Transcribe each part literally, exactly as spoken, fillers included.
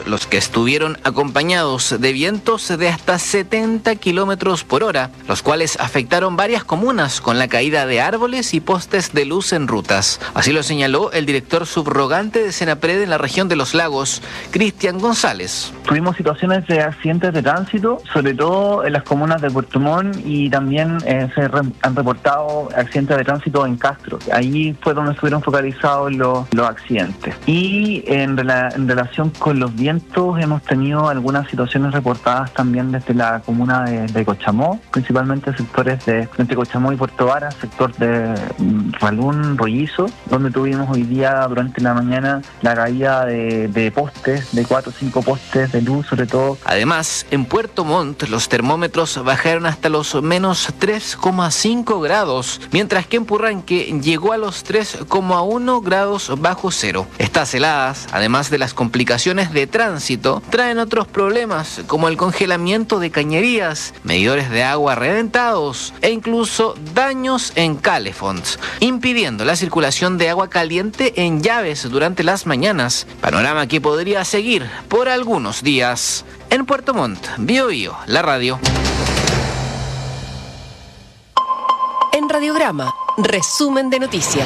pasajeros, los que estuvieron acompañados de vientos de hasta setenta kilómetros por hora, los cuales afectaron varias comunas con la caída de árboles y postes de luz en rutas. Así lo señaló el director subrogante de Senapred en la región de Los Lagos, Cristian González. Tuvimos situaciones de accidentes de tránsito, sobre todo en las comunas de Puerto Montt, y también eh, se re han reportado accidentes de tránsito en Castro. Ahí fue donde estuvieron focalizados los, los accidentes. Y en, rela en relación con los vientos hemos tenido algunas situaciones reportadas también desde la comuna de, de Cochamó, principalmente sectores de entre Cochamó y Puerto Vara, sector de Ralún, Rollizo, donde tuvimos hoy día durante la mañana la caída de, de postes, de cuatro o cinco postes de luz sobre todo. Además, en Puerto Montt los termómetros bajaron hasta los menos tres coma cinco grados, mientras que en Purranque llegó a los tres coma uno grados bajo cero. Estas heladas, además de las complicaciones de tránsito, traen otros problemas como el congelamiento de cañerías, medidores de agua reventados e incluso daños en calefons, impidiendo la circulación de agua caliente en llaves durante las mañanas, panorama que podría seguir por algunos días. En Puerto Montt, Bio Bio, la radio. En Radiograma, resumen de noticias.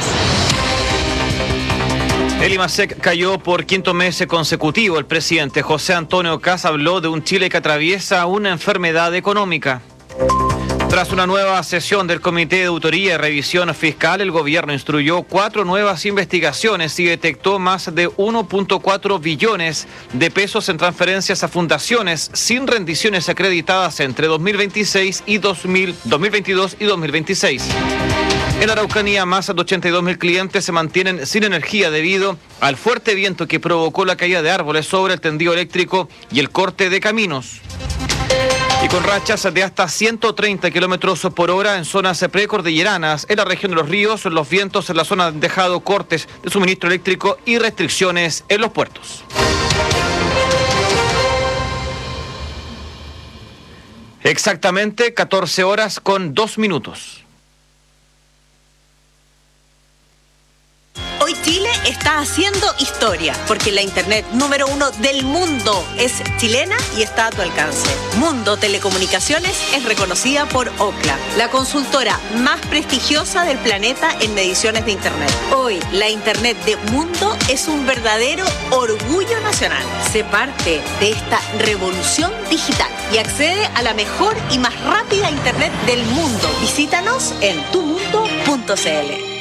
El IMASEC cayó por quinto mes consecutivo. El presidente José Antonio Kast habló de un Chile que atraviesa una enfermedad económica. Tras una nueva sesión del Comité de Auditoría y Revisión Fiscal, el gobierno instruyó cuatro nuevas investigaciones y detectó más de uno punto cuatro billones de pesos en transferencias a fundaciones sin rendiciones acreditadas entre dos mil veintiséis y dos mil, dos mil veintidós y dos mil veintiséis. En Araucanía, más de ochenta y dos mil clientes se mantienen sin energía debido al fuerte viento que provocó la caída de árboles sobre el tendido eléctrico y el corte de caminos. Y con rachas de hasta ciento treinta kilómetros por hora en zonas precordilleranas, en la región de Los Ríos, los vientos en la zona han dejado cortes de suministro eléctrico y restricciones en los puertos. Exactamente catorce horas con dos minutos. Hoy Chile está haciendo historia, porque la internet número uno del mundo es chilena y está a tu alcance. Mundo Telecomunicaciones es reconocida por Ookla, la consultora más prestigiosa del planeta en mediciones de internet. Hoy, la internet de Mundo es un verdadero orgullo nacional. Sé parte de esta revolución digital y accede a la mejor y más rápida internet del mundo. Visítanos en tu mundo punto c l.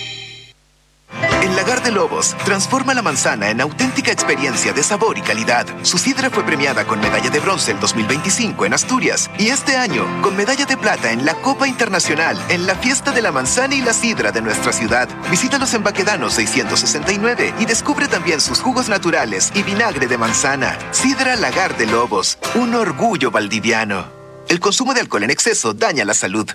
En Lagar de Lobos, transforma la manzana en auténtica experiencia de sabor y calidad. Su sidra fue premiada con medalla de bronce el dos mil veinticinco en Asturias y este año con medalla de plata en la Copa Internacional en la Fiesta de la Manzana y la Sidra de nuestra ciudad. Visítalos en Baquedano seiscientos sesenta y nueve y descubre también sus jugos naturales y vinagre de manzana. Sidra Lagar de Lobos, un orgullo valdiviano. El consumo de alcohol en exceso daña la salud.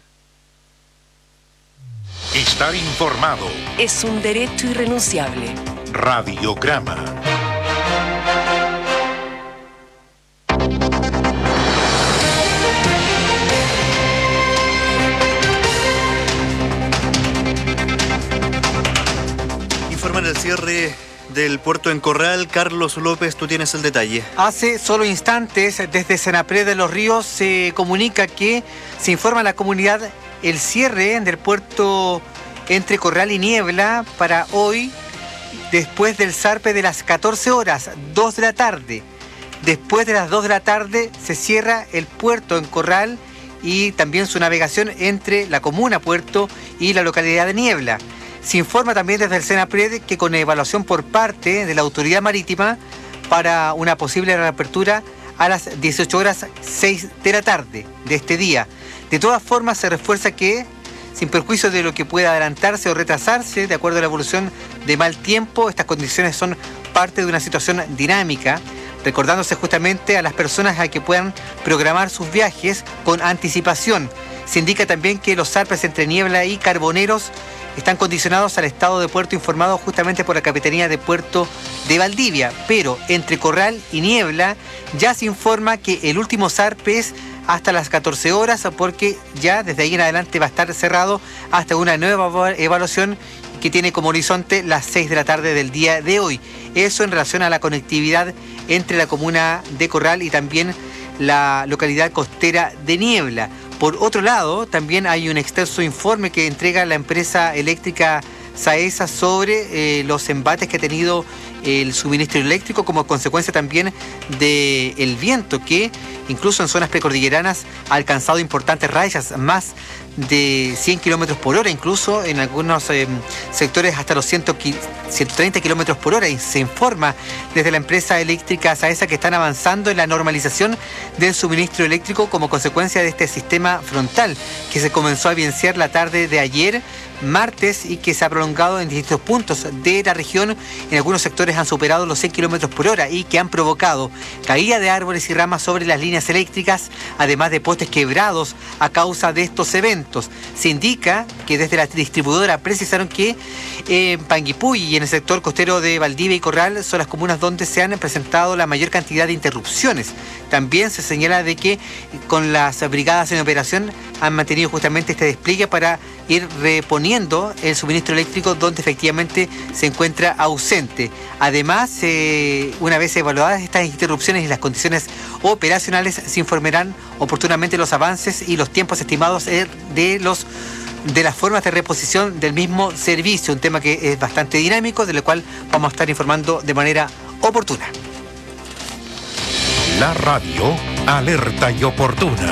Estar informado es un derecho irrenunciable. Radiograma. Informan el cierre del puerto en Corral. Carlos López, tú tienes el detalle. Hace solo instantes, desde Senapred de Los Ríos, se comunica que se informa a la comunidad el cierre del puerto entre Corral y Niebla para hoy, después del zarpe de las catorce horas, dos de la tarde. Después de las dos de la tarde se cierra el puerto en Corral y también su navegación entre la comuna Puerto y la localidad de Niebla. Se informa también desde el Senapred que con evaluación por parte de la Autoridad Marítima para una posible reapertura a las dieciocho horas seis de la tarde de este día. De todas formas, se refuerza que, sin perjuicio de lo que pueda adelantarse o retrasarse, de acuerdo a la evolución de mal tiempo, estas condiciones son parte de una situación dinámica, recordándose justamente a las personas a que puedan programar sus viajes con anticipación. Se indica también que los zarpes entre Niebla y Carboneros están condicionados al estado de puerto informado justamente por la Capitanía de Puerto de Valdivia, pero entre Corral y Niebla ya se informa que el último zarpe es hasta las catorce horas, porque ya desde ahí en adelante va a estar cerrado hasta una nueva evaluación que tiene como horizonte las seis de la tarde del día de hoy. Eso en relación a la conectividad entre la comuna de Corral y también la localidad costera de Niebla. Por otro lado, también hay un extenso informe que entrega la empresa eléctrica SAESA sobre eh, los embates que ha tenido el suministro eléctrico como consecuencia también del viento, que incluso en zonas precordilleranas ha alcanzado importantes rayas, más de cien kilómetros por hora, incluso en algunos eh, sectores hasta los ciento treinta kilómetros por hora. Y se informa desde la empresa eléctrica SAESA que están avanzando en la normalización del suministro eléctrico como consecuencia de este sistema frontal que se comenzó a evidenciar la tarde de ayer, martes, y que se ha prolongado en distintos puntos de la región. En algunos sectores han superado los cien kilómetros por hora y que han provocado caída de árboles y ramas sobre las líneas eléctricas, además de postes quebrados a causa de estos eventos. Se indica que desde la distribuidora precisaron que en Panguipulli y en el sector costero de Valdivia y Corral son las comunas donde se han presentado la mayor cantidad de interrupciones. También se señala de que con las brigadas en operación han mantenido justamente este despliegue para ir reponiendo el suministro eléctrico donde efectivamente se encuentra ausente. Además, eh, una vez evaluadas estas interrupciones y las condiciones operacionales, se informarán oportunamente los avances y los tiempos estimados de los de las formas de reposición del mismo servicio, un tema que es bastante dinámico, del cual vamos a estar informando de manera oportuna. La radio alerta y oportuna.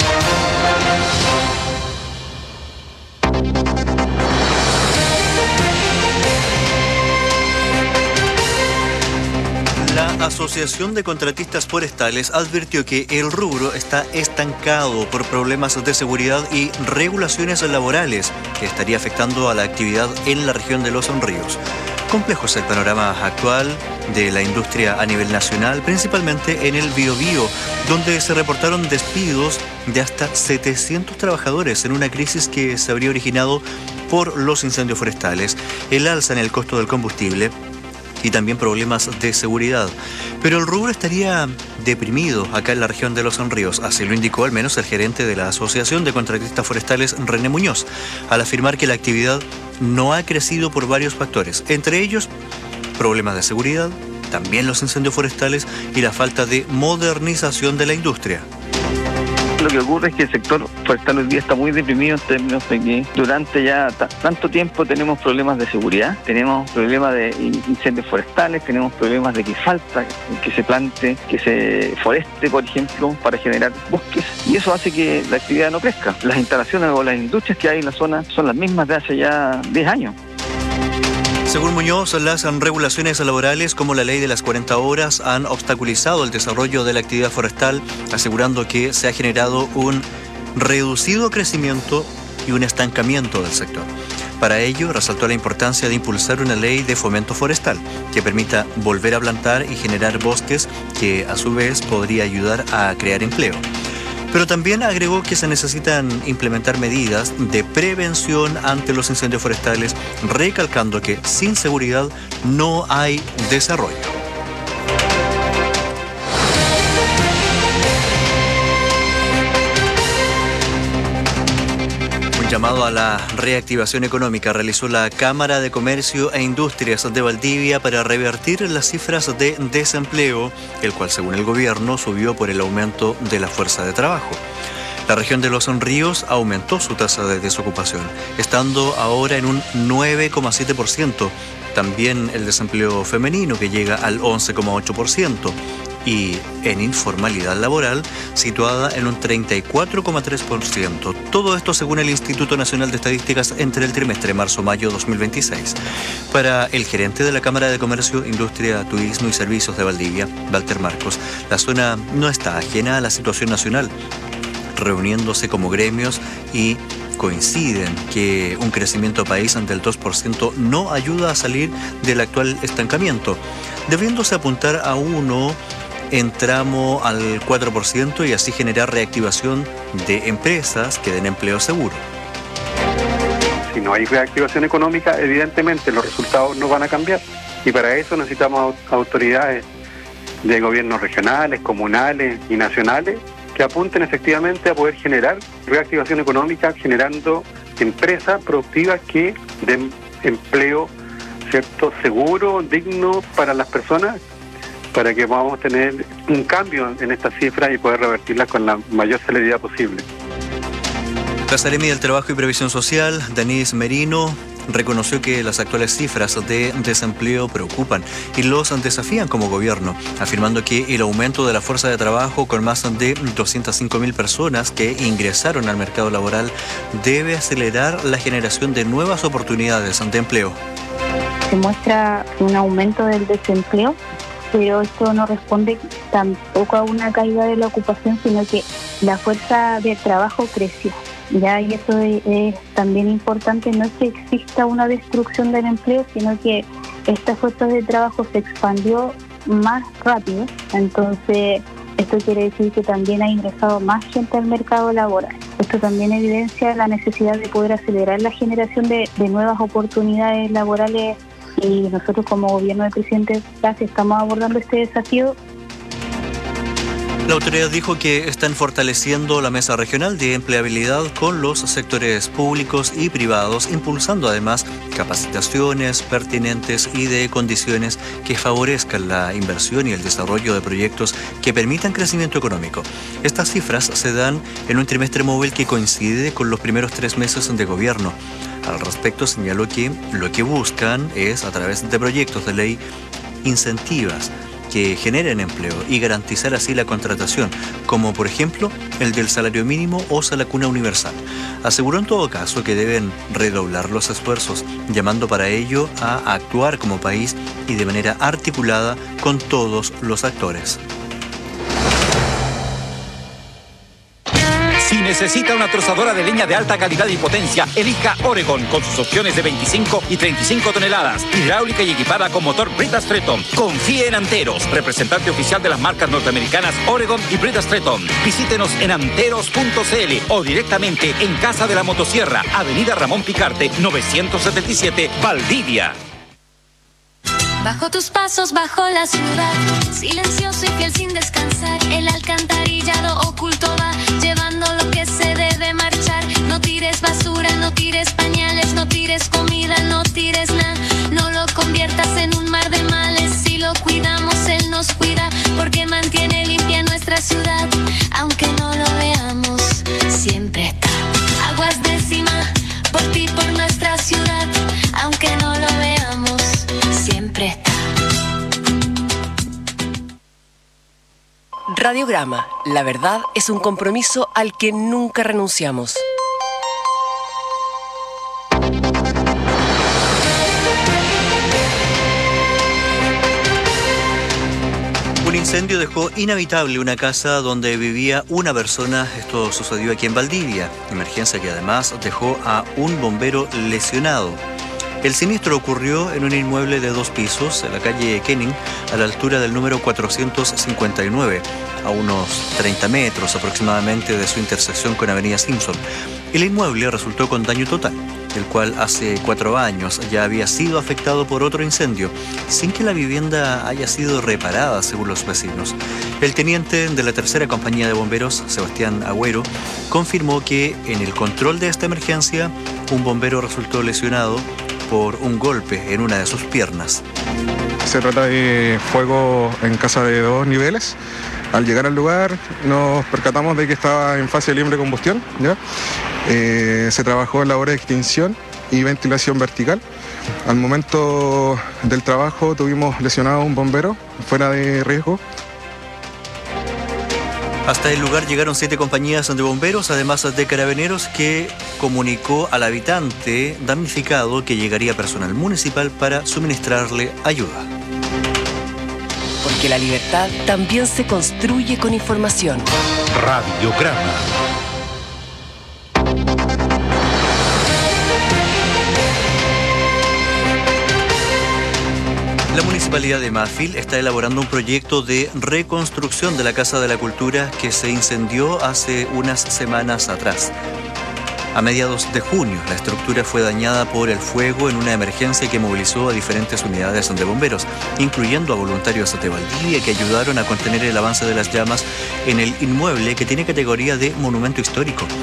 La Asociación de Contratistas Forestales advirtió que el rubro está estancado por problemas de seguridad y regulaciones laborales que estaría afectando a la actividad en la región de Los Ríos. Complejo es el panorama actual de la industria a nivel nacional, principalmente en el Biobío, donde se reportaron despidos de hasta setecientos trabajadores en una crisis que se habría originado por los incendios forestales, el alza en el costo del combustible y también problemas de seguridad. Pero el rubro estaría deprimido acá en la región de Los Ríos, así lo indicó al menos el gerente de la Asociación de Contratistas Forestales, René Muñoz, al afirmar que la actividad no ha crecido por varios factores, entre ellos problemas de seguridad, también los incendios forestales y la falta de modernización de la industria. Lo que ocurre es que el sector forestal hoy día está muy deprimido en términos de que durante ya t- tanto tiempo tenemos problemas de seguridad, tenemos problemas de incendios forestales, tenemos problemas de que falta que se plante, que se foreste, por ejemplo, para generar bosques, y eso hace que la actividad no crezca. Las instalaciones o las industrias que hay en la zona son las mismas de hace ya diez años. Según Muñoz, las regulaciones laborales como la ley de las cuarenta horas han obstaculizado el desarrollo de la actividad forestal, asegurando que se ha generado un reducido crecimiento y un estancamiento del sector. Para ello, resaltó la importancia de impulsar una ley de fomento forestal que permita volver a plantar y generar bosques, que a su vez podría ayudar a crear empleo. Pero también agregó que se necesitan implementar medidas de prevención ante los incendios forestales, recalcando que sin seguridad no hay desarrollo. Un llamado a la reactivación económica realizó la Cámara de Comercio e Industrias de Valdivia para revertir las cifras de desempleo, el cual, según el gobierno, subió por el aumento de la fuerza de trabajo. La región de Los Ríos aumentó su tasa de desocupación, estando ahora en un nueve coma siete por ciento. También el desempleo femenino, que llega al once coma ocho por ciento. Y en informalidad laboral, situada en un treinta y cuatro coma tres por ciento. Todo esto según el Instituto Nacional de Estadísticas entre el trimestre marzo-mayo dos mil veintiséis. Para el gerente de la Cámara de Comercio, Industria, Turismo y Servicios de Valdivia, Walter Marcos, la zona no está ajena a la situación nacional, reuniéndose como gremios y coinciden que un crecimiento país ante el dos por ciento no ayuda a salir del actual estancamiento, debiéndose apuntar a uno en tramo al cuatro por ciento y así generar reactivación de empresas que den empleo seguro. Si no hay reactivación económica, evidentemente los resultados no van a cambiar, y para eso necesitamos autoridades de gobiernos regionales, comunales y nacionales que apunten efectivamente a poder generar reactivación económica, generando empresas productivas que den empleo, ¿cierto?, seguro, digno para las personas, para que podamos tener un cambio en estas cifras y poder revertirlas con la mayor celeridad posible. La Seremi del Trabajo y Previsión Social, Denise Merino, reconoció que las actuales cifras de desempleo preocupan y los desafían como gobierno, afirmando que el aumento de la fuerza de trabajo con más de doscientas cinco mil personas que ingresaron al mercado laboral debe acelerar la generación de nuevas oportunidades de empleo. Se muestra un aumento del desempleo, pero esto no responde tampoco a una caída de la ocupación, sino que la fuerza de trabajo creció. Ya, y eso es, es también importante, no es que exista una destrucción del empleo, sino que esta fuerza de trabajo se expandió más rápido, entonces esto quiere decir que también ha ingresado más gente al mercado laboral. Esto también evidencia la necesidad de poder acelerar la generación de, de nuevas oportunidades laborales, y nosotros como gobierno del presidente Lasso estamos abordando este desafío. La autoridad dijo que están fortaleciendo la mesa regional de empleabilidad con los sectores públicos y privados, impulsando además capacitaciones pertinentes y de condiciones que favorezcan la inversión y el desarrollo de proyectos que permitan crecimiento económico. Estas cifras se dan en un trimestre móvil que coincide con los primeros tres meses de gobierno. Al respecto, señaló que lo que buscan es, a través de proyectos de ley, incentivas que generen empleo y garantizar así la contratación, como por ejemplo el del salario mínimo o salacuna universal. Aseguró en todo caso que deben redoblar los esfuerzos, llamando para ello a actuar como país y de manera articulada con todos los actores. Si necesita una trozadora de leña de alta calidad y potencia, elija Oregon con sus opciones de veinticinco y treinta y cinco toneladas, hidráulica y equipada con motor Brita Stretton. Confíe en Anteros, representante oficial de las marcas norteamericanas Oregon y Brita Stretton. Visítenos en anteros punto c l o directamente en Casa de la Motosierra, Avenida Ramón Picarte, novecientos setenta y siete, Valdivia. Bajo tus pasos, bajo la ciudad, silencioso y fiel sin descansar, el alcantarillado oculto va llevando lo que se debe marchar. No tires basura, no tires pañales, no tires comida, no tires nada. No lo conviertas en un mar de males, si lo cuidamos él nos cuida, porque mantiene limpia nuestra ciudad. Aunque no lo veamos, siempre está. Aguas de Cima, por ti, por nuestra ciudad. Aunque no lo veamos, siempre está. Radiograma. La verdad es un compromiso al que nunca renunciamos. Un incendio dejó inhabitable una casa donde vivía una persona. Esto sucedió aquí en Valdivia. Emergencia que además dejó a un bombero lesionado. El siniestro ocurrió en un inmueble de dos pisos en la calle Kenning, a la altura del número cuatrocientos cincuenta y nueve, a unos treinta metros aproximadamente de su intersección con Avenida Simpson. El inmueble resultó con daño total, el cual hace cuatro años ya había sido afectado por otro incendio, sin que la vivienda haya sido reparada, según los vecinos. El teniente de la tercera compañía de bomberos, Sebastián Agüero, confirmó que en el control de esta emergencia, un bombero resultó lesionado por un golpe en una de sus piernas. Se trata de fuego en casa de dos niveles. Al llegar al lugar nos percatamos de que estaba en fase de libre combustión, ¿ya? Eh, se trabajó en labores de extinción y ventilación vertical. Al momento del trabajo tuvimos lesionado a un bombero fuera de riesgo. Hasta el lugar llegaron siete compañías de bomberos, además de carabineros, que comunicó al habitante damnificado que llegaría personal municipal para suministrarle ayuda. Porque la libertad también se construye con información. Radiograma. La Municipalidad de Mafil está elaborando un proyecto de reconstrucción de la Casa de la Cultura que se incendió hace unas semanas atrás. A mediados de junio, la estructura fue dañada por el fuego en una emergencia que movilizó a diferentes unidades de bomberos, incluyendo a voluntarios de Valdivia que ayudaron a contener el avance de las llamas en el inmueble que tiene categoría de monumento histórico.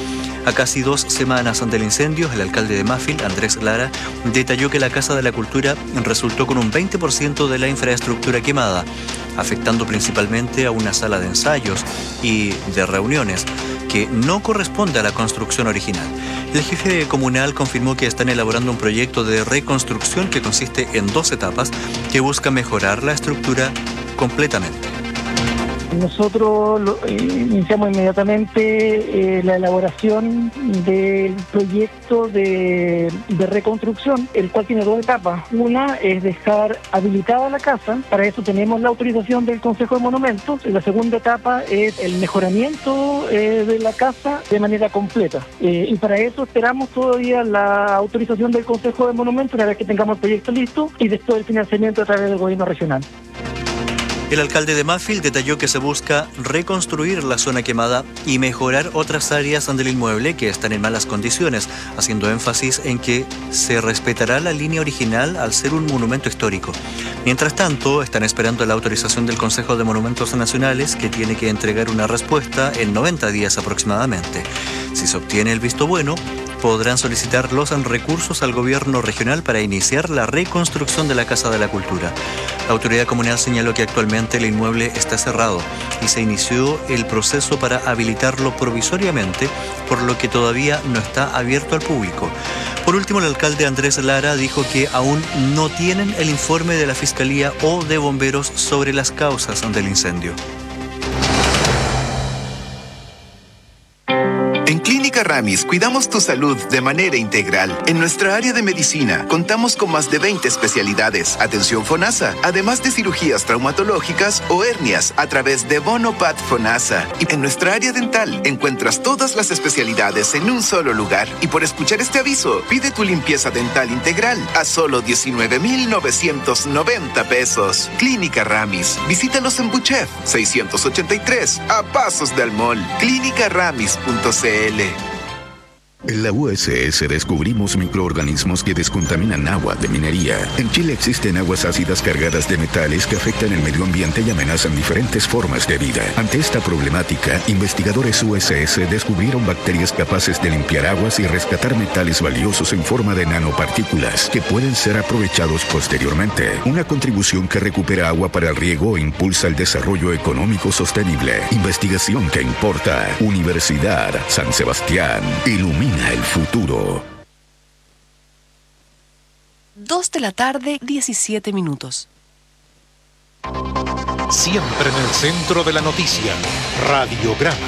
A casi dos semanas del incendio, el alcalde de Mafil, Andrés Lara, detalló que la Casa de la Cultura resultó con un veinte por ciento de la infraestructura quemada, afectando principalmente a una sala de ensayos y de reuniones que no corresponde a la construcción original. El jefe comunal confirmó que están elaborando un proyecto de reconstrucción que consiste en dos etapas que busca mejorar la estructura completamente. Nosotros lo, eh, iniciamos inmediatamente eh, la elaboración del proyecto de, de reconstrucción, el cual tiene dos etapas. Una es dejar habilitada la casa, para eso tenemos la autorización del Consejo de Monumentos. La segunda etapa es el mejoramiento eh, de la casa de manera completa. Eh, y para eso esperamos todavía la autorización del Consejo de Monumentos una vez que tengamos el proyecto listo y después el financiamiento a través del gobierno regional. El alcalde de Mafil detalló que se busca reconstruir la zona quemada y mejorar otras áreas del inmueble que están en malas condiciones, haciendo énfasis en que se respetará la línea original al ser un monumento histórico. Mientras tanto, están esperando la autorización del Consejo de Monumentos Nacionales, que tiene que entregar una respuesta en noventa días aproximadamente. Si se obtiene el visto bueno, podrán solicitar los recursos al gobierno regional para iniciar la reconstrucción de la Casa de la Cultura. La autoridad comunal señaló que actualmente el inmueble está cerrado y se inició el proceso para habilitarlo provisoriamente, por lo que todavía no está abierto al público. Por último, el alcalde Andrés Lara dijo que aún no tienen el informe de la Fiscalía o de Bomberos sobre las causas del incendio. En Clínica Ramis cuidamos tu salud de manera integral. En nuestra área de medicina contamos con más de veinte especialidades, atención FONASA, además de cirugías traumatológicas o hernias a través de Bonopat FONASA. Y en nuestra área dental encuentras todas las especialidades en un solo lugar. Y por escuchar este aviso, pide tu limpieza dental integral a solo diecinueve mil novecientos noventa pesos. Clínica Ramis. Visítalos en Buchef seiscientos ochenta y tres, a pasos del mall. clínica ramis punto c l. En la U S S descubrimos microorganismos que descontaminan agua de minería. En Chile existen aguas ácidas cargadas de metales que afectan el medio ambiente y amenazan diferentes formas de vida. Ante esta problemática, investigadores U S S descubrieron bacterias capaces de limpiar aguas y rescatar metales valiosos en forma de nanopartículas que pueden ser aprovechados posteriormente. Una contribución que recupera agua para el riego e impulsa el desarrollo económico sostenible. Investigación que importa. Universidad San Sebastián. Ilumina el futuro. Dos de la tarde, diecisiete minutos. Siempre en el centro de la noticia, Radiograma.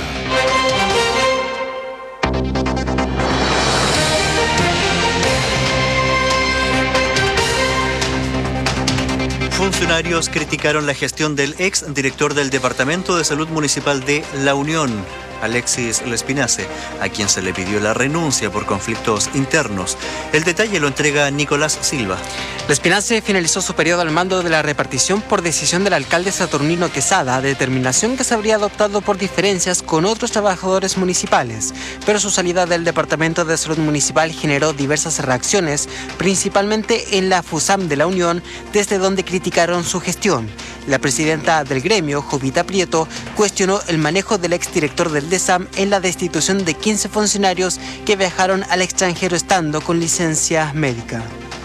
Funcionarios criticaron la gestión del ex director del Departamento de Salud Municipal de La Unión, Alexis Lespinace, a quien se le pidió la renuncia por conflictos internos. El detalle lo entrega Nicolás Silva. Lespinace finalizó su periodo al mando de la repartición por decisión del alcalde Saturnino Quesada, determinación que se habría adoptado por diferencias con otros trabajadores municipales. Pero su salida del Departamento de Salud Municipal generó diversas reacciones, principalmente en la FUSAM de La Unión, desde donde criticaron su gestión. La presidenta del gremio, Jovita Prieto, cuestionó el manejo del exdirector del DESAM en la destitución de quince funcionarios que viajaron al extranjero estando con licencia médica.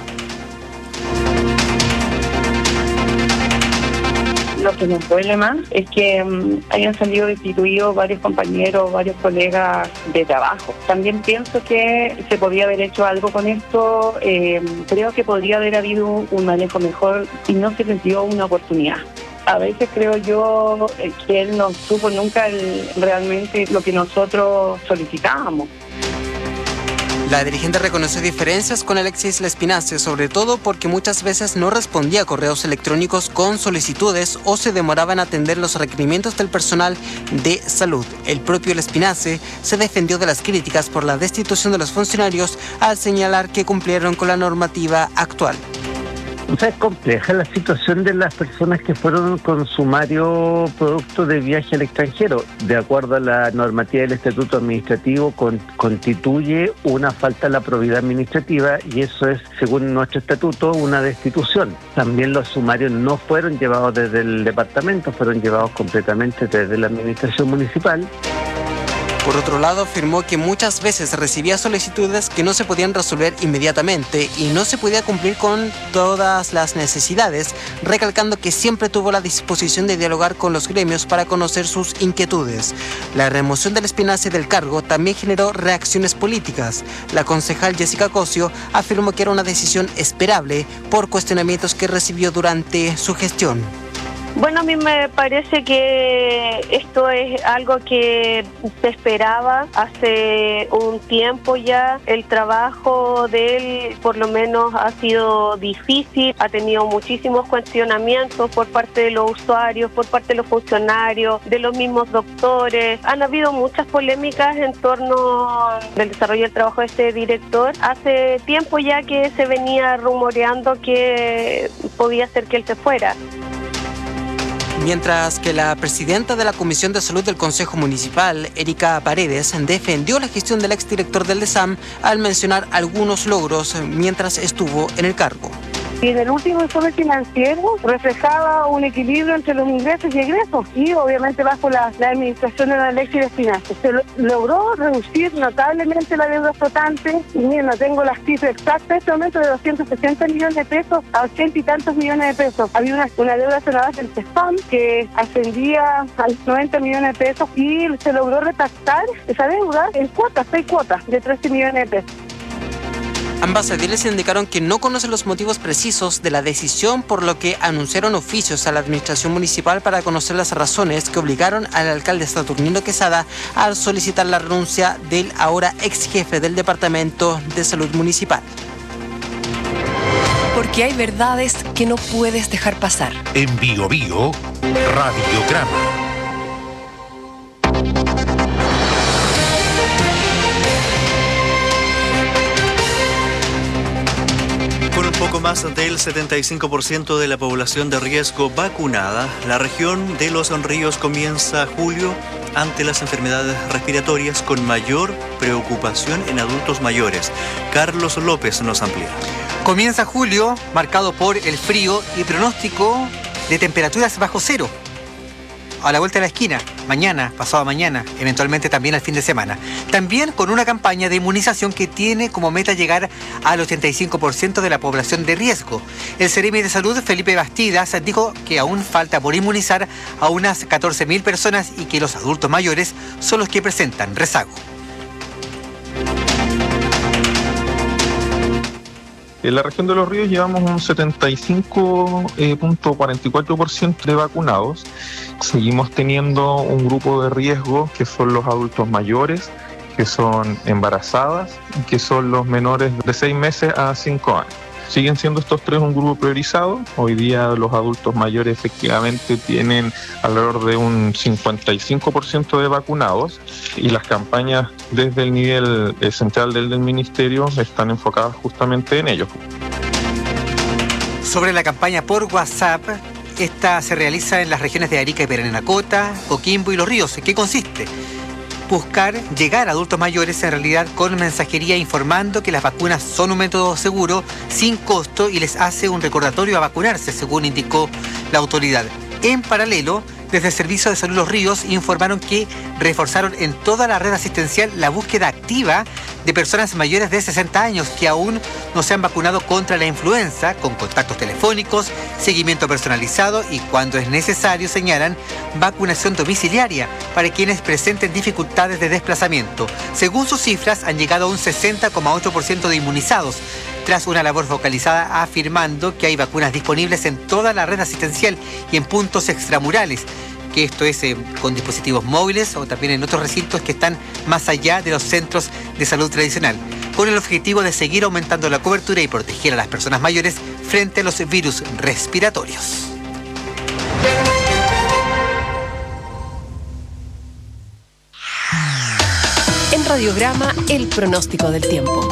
Lo que nos duele más es que um, hayan salido destituidos varios compañeros, varios colegas de trabajo. También pienso que se podría haber hecho algo con esto. Eh, creo que podría haber habido un manejo mejor y no se les dio una oportunidad. A veces creo yo que él no supo nunca el, realmente lo que nosotros solicitábamos. La dirigente reconoció diferencias con Alexis Lespinace, sobre todo porque muchas veces no respondía a correos electrónicos con solicitudes o se demoraba en atender los requerimientos del personal de salud. El propio Lespinace se defendió de las críticas por la destitución de los funcionarios al señalar que cumplieron con la normativa actual. O sea, es compleja la situación de las personas que fueron con sumario producto de viaje al extranjero. De acuerdo a la normativa del Estatuto Administrativo, con, constituye una falta a la probidad administrativa y eso es, según nuestro estatuto, una destitución. También los sumarios no fueron llevados desde el departamento, fueron llevados completamente desde la administración municipal. Por otro lado, afirmó que muchas veces recibía solicitudes que no se podían resolver inmediatamente y no se podía cumplir con todas las necesidades, recalcando que siempre tuvo la disposición de dialogar con los gremios para conocer sus inquietudes. La remoción del Espinazi del cargo también generó reacciones políticas. La concejal Jessica Cosio afirmó que era una decisión esperable por cuestionamientos que recibió durante su gestión. Bueno, a mí me parece que esto es algo que se esperaba hace un tiempo ya. El trabajo de él por lo menos ha sido difícil, ha tenido muchísimos cuestionamientos por parte de los usuarios, por parte de los funcionarios, de los mismos doctores. Han habido muchas polémicas en torno del desarrollo del trabajo de este director. Hace tiempo ya que se venía rumoreando que podía ser que él se fuera. Mientras que la presidenta de la Comisión de Salud del Consejo Municipal, Erika Paredes, defendió la gestión del exdirector del DESAM al mencionar algunos logros mientras estuvo en el cargo. Y en el último informe financiero reflejaba un equilibrio entre los ingresos y egresos y obviamente bajo la, la administración de la Alexis de Espinazi. Se lo, logró reducir notablemente la deuda flotante y miren, no tengo las cifras exactas en este momento, de doscientos sesenta millones de pesos a ochenta y tantos millones de pesos. Había una, una deuda sonada del CESPAM que ascendía a noventa millones de pesos y se logró repactar esa deuda en cuotas, seis cuotas de trece millones de pesos. Ambas ediles indicaron que no conocen los motivos precisos de la decisión, por lo que anunciaron oficios a la administración municipal para conocer las razones que obligaron al alcalde Saturnino Quesada a solicitar la renuncia del ahora ex jefe del Departamento de Salud Municipal. Porque hay verdades que no puedes dejar pasar. En Bio Bio, Radiograma. Poco más del setenta y cinco por ciento de la población de riesgo vacunada, la región de Los Ríos comienza julio ante las enfermedades respiratorias con mayor preocupación en adultos mayores. Carlos López nos amplía. Comienza julio marcado por el frío y pronóstico de temperaturas bajo cero. A la vuelta de la esquina, mañana, pasado mañana, eventualmente también al fin de semana. También con una campaña de inmunización que tiene como meta llegar al ochenta y cinco por ciento de la población de riesgo. El Seremi de Salud, Felipe Bastidas, dijo que aún falta por inmunizar a unas catorce mil personas y que los adultos mayores son los que presentan rezago. En la región de Los Ríos llevamos un setenta y cinco punto cuarenta y cuatro por ciento de vacunados. Seguimos teniendo un grupo de riesgo que son los adultos mayores, que son embarazadas y que son los menores de seis meses a cinco años. Siguen siendo estos tres un grupo priorizado. Hoy día los adultos mayores efectivamente tienen alrededor de un cincuenta y cinco por ciento de vacunados y las campañas desde el nivel central del, del Ministerio están enfocadas justamente en ellos. Sobre la campaña por WhatsApp, esta se realiza en las regiones de Arica y Parinacota, Coquimbo y Los Ríos. ¿En qué consiste? Buscar llegar a adultos mayores en realidad con mensajería informando que las vacunas son un método seguro, sin costo, y les hace un recordatorio a vacunarse, según indicó la autoridad. En paralelo, desde el Servicio de Salud Los Ríos informaron que reforzaron en toda la red asistencial la búsqueda activa de personas mayores de sesenta años que aún no se han vacunado contra la influenza, con contactos telefónicos, seguimiento personalizado y, cuando es necesario, señalan, vacunación domiciliaria para quienes presenten dificultades de desplazamiento. Según sus cifras, han llegado a un sesenta coma ocho por ciento de inmunizados, tras una labor focalizada afirmando que hay vacunas disponibles en toda la red asistencial y en puntos extramurales, que esto es eh, con dispositivos móviles o también en otros recintos que están más allá de los centros de salud tradicional, con el objetivo de seguir aumentando la cobertura y proteger a las personas mayores frente a los virus respiratorios. En Radiograma, el pronóstico del tiempo.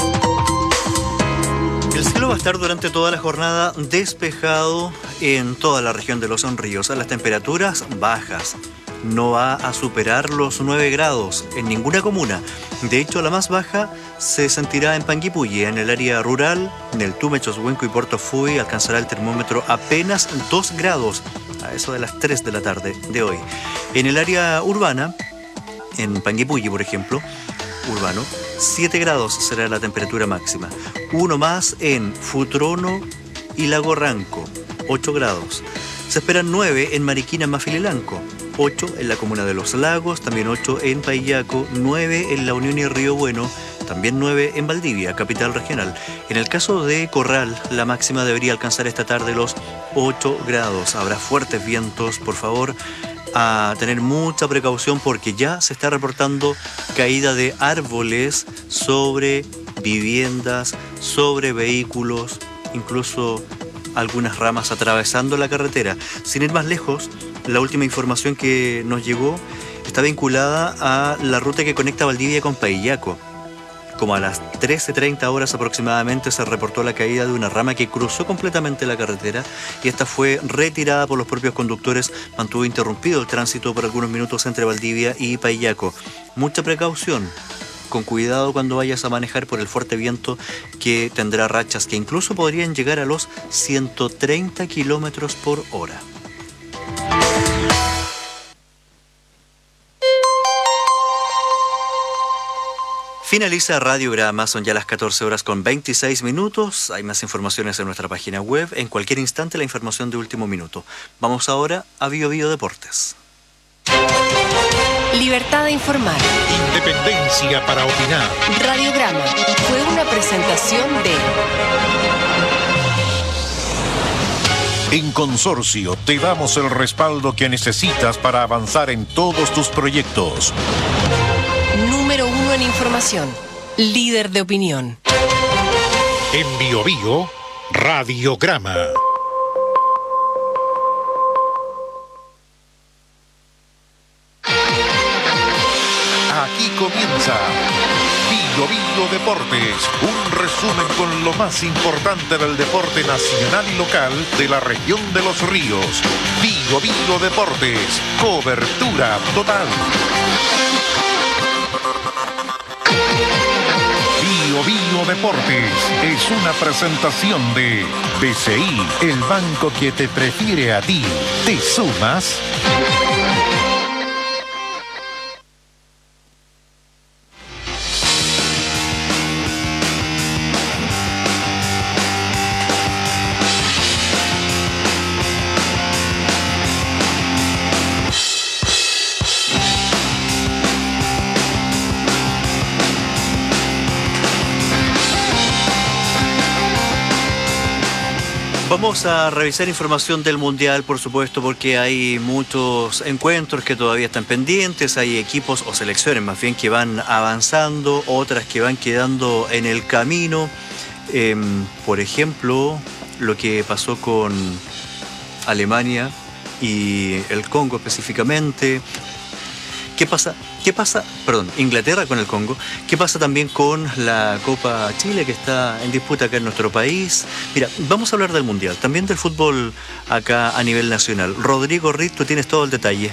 El cielo va a estar durante toda la jornada despejado en toda la región de Los Ríos. Las temperaturas bajas. No va a superar los nueve grados en ninguna comuna. De hecho, la más baja se sentirá en Panguipulli, en el área rural. En el Tume, Choshuenco y Puerto Fui alcanzará el termómetro apenas dos grados a eso de las tres de la tarde de hoy. En el área urbana, en Panguipulli, por ejemplo, urbano, siete grados será la temperatura máxima. Uno más en Futrono y Lago Ranco, ocho grados. Se esperan nueve en Mariquina, Mafililanco, ocho en la comuna de Los Lagos, también ocho en Paillaco, nueve en La Unión y Río Bueno, también nueve en Valdivia, capital regional. En el caso de Corral, la máxima debería alcanzar esta tarde los ocho grados. Habrá fuertes vientos, por favor, a tener mucha precaución porque ya se está reportando caída de árboles sobre viviendas, sobre vehículos, incluso algunas ramas atravesando la carretera. Sin ir más lejos, la última información que nos llegó está vinculada a la ruta que conecta Valdivia con Paillaco. Como a las trece treinta horas aproximadamente se reportó la caída de una rama que cruzó completamente la carretera y esta fue retirada por los propios conductores. Mantuvo interrumpido el tránsito por algunos minutos entre Valdivia y Paillaco. Mucha precaución, con cuidado cuando vayas a manejar por el fuerte viento que tendrá rachas que incluso podrían llegar a los ciento treinta kilómetros por hora. Finaliza Radiograma, son ya las catorce horas con veintiséis minutos. Hay más informaciones en nuestra página web. En cualquier instante la información de último minuto. Vamos ahora a Bio Bio Deportes. Libertad de informar. Independencia para opinar. Radiograma fue una presentación de... En Consorcio te damos el respaldo que necesitas para avanzar en todos tus proyectos. Número uno en información. Líder de opinión. En Bio Bio, Radiograma. Aquí comienza Bio Bio Deportes, un resumen con lo más importante del deporte nacional y local de la región de Los Ríos. Bio Bio Deportes, cobertura total. Bio Bio Deportes es una presentación de B C I, el banco que te prefiere a ti. ¿Te sumas? Vamos a revisar información del Mundial, por supuesto, porque hay muchos encuentros que todavía están pendientes, hay equipos o selecciones más bien que van avanzando, otras que van quedando en el camino. Eh, por ejemplo, lo que pasó con Alemania y el Congo específicamente. ¿Qué pasa? ¿Qué pasa? Perdón, Inglaterra con el Congo. ¿Qué pasa también con la Copa Chile que está en disputa acá en nuestro país? Mira, vamos a hablar del Mundial, también del fútbol acá a nivel nacional. Rodrigo Riz, tú tienes todo el detalle.